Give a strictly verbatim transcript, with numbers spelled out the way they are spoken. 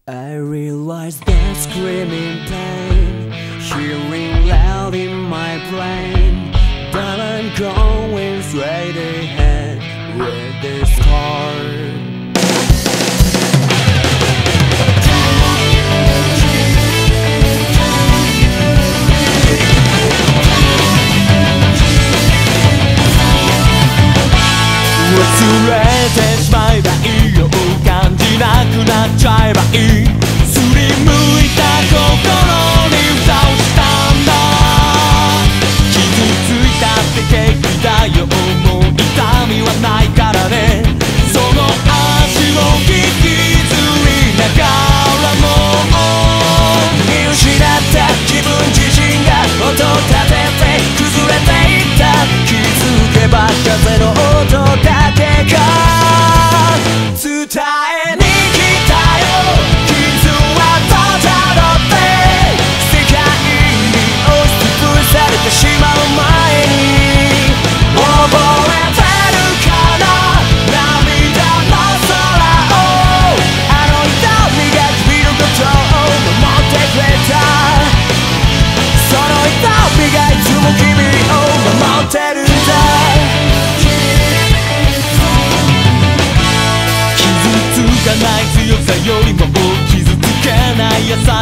I realize that screaming pain, hearing loud in my brain, but I'm going straight ahead with this heart.「忘れてしまえばいいよ」「感じなくなっちゃえばいい」「すりむいた心に蓋をしたんだ」「傷ついたって平気だよ」「もう痛みはないからね」「その足を引きずりながらも」「見失った自分自身が音立てて崩れていった」「気づけば風の音だけが伝えに来たよ」「傷はとたどって世界に押しつぶされてしまう前に」「覚えてるかな涙の空を」「あの痛みが君のことを守ってくれた」「その痛みがいつも君を守ってるんだ」傷つかない強さよりも傷つけない優し